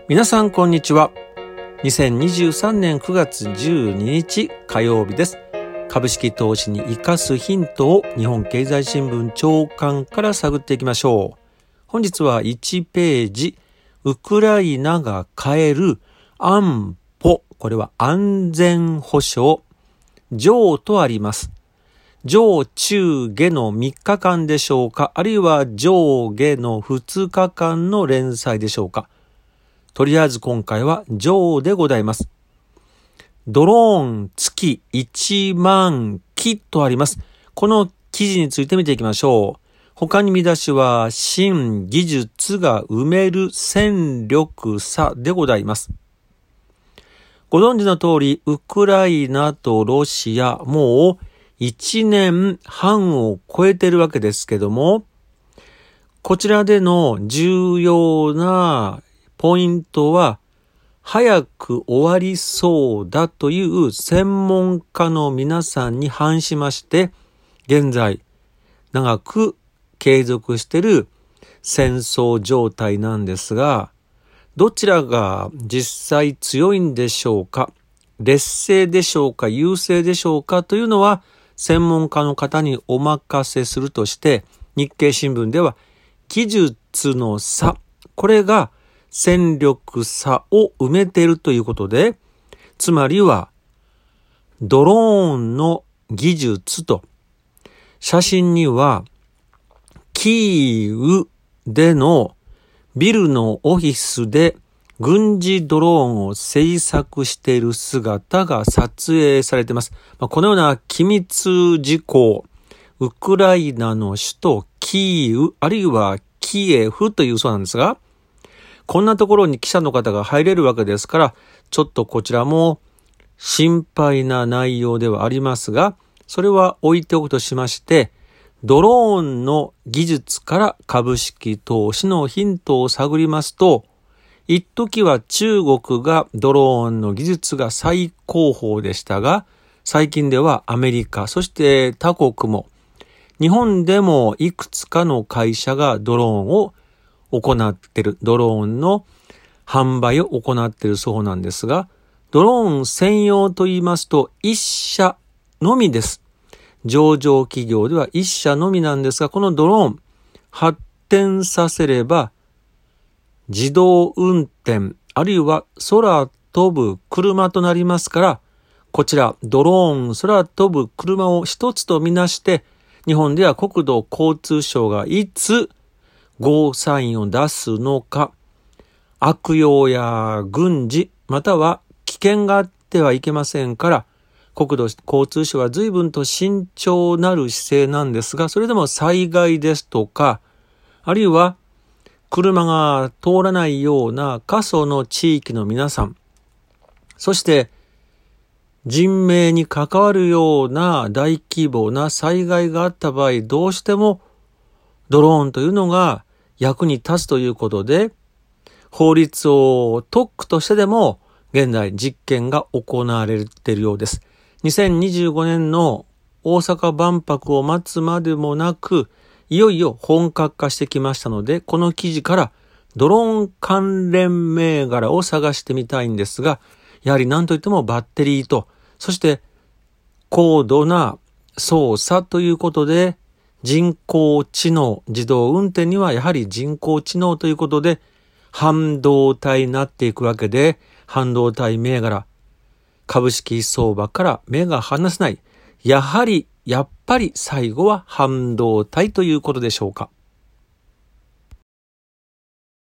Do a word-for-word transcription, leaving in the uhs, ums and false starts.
皆さんこんにちは。にせんにじゅうさんねんくがつじゅうににち火曜日です。株式投資に生かすヒントを日本経済新聞朝刊から探っていきましょう。本日はいちページ、ウクライナが変える安保、これは安全保障上とあります。上中下のみっかかんでしょうか、あるいは上下のふつかかんの連載でしょうか。とりあえず今回は上でございます。ドローン月いちまんきとあります。この記事について見ていきましょう。他に見出しは新技術が埋める戦力差でございます。ご存知の通り、ウクライナとロシア、もういちねんはんを超えているわけですけども、こちらでの重要なポイントは、早く終わりそうだという専門家の皆さんに反しまして、現在長く継続している戦争状態なんですが、どちらが実際強いんでしょうか、劣勢でしょうか、優勢でしょうかというのは専門家の方にお任せするとして、日経新聞では技術の差、これが戦力差を埋めているということで、つまりはドローンの技術と、写真にはキーウでのビルのオフィスで軍事ドローンを製作している姿が撮影されています。このような機密事項、ウクライナの首都キーウ、あるいはキエフというそうなんですが、こんなところに記者の方が入れるわけですから、ちょっとこちらも心配な内容ではありますが、それは置いておくとしまして、ドローンの技術から株式投資のヒントを探りますと、一時は中国がドローンの技術が最高峰でしたが、最近ではアメリカ、そして他国も、日本でもいくつかの会社がドローンを行っている、ドローンの販売を行っているそうなんですが、ドローン専用と言いますと一社のみです。上場企業では一社のみなんですが、このドローン発展させれば自動運転、あるいは空飛ぶ車となりますから、こちらドローン空飛ぶ車を一つとみなして、日本では国土交通省がいつゴーサインを出すのか、悪用や軍事、または危険があってはいけませんから、国土交通省は随分と慎重なる姿勢なんですが、それでも災害ですとか、あるいは車が通らないような過疎の地域の皆さん、そして人命に関わるような大規模な災害があった場合、どうしてもドローンというのが役に立つということで、法律を特区としてでも現在実験が行われているようです。にせんにじゅうごねんの大阪万博を待つまでもなく、いよいよ本格化してきましたので、この記事からドローン関連銘柄を探してみたいんですが、やはり何といってもバッテリーと、そして高度な操作ということで、人工知能、自動運転にはやはり人工知能ということで、半導体になっていくわけで、半導体銘柄、株式相場から目が離せない。やはり、やっぱり最後は半導体ということでしょうか。